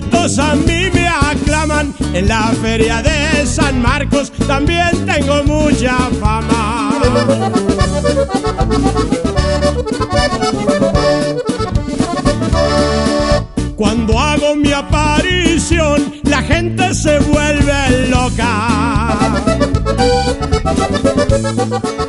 pueblitos a mí me aclaman. En la feria de San Marcos también tengo mucha fama. Cuando hago mi aparición, la gente se vuelve loca.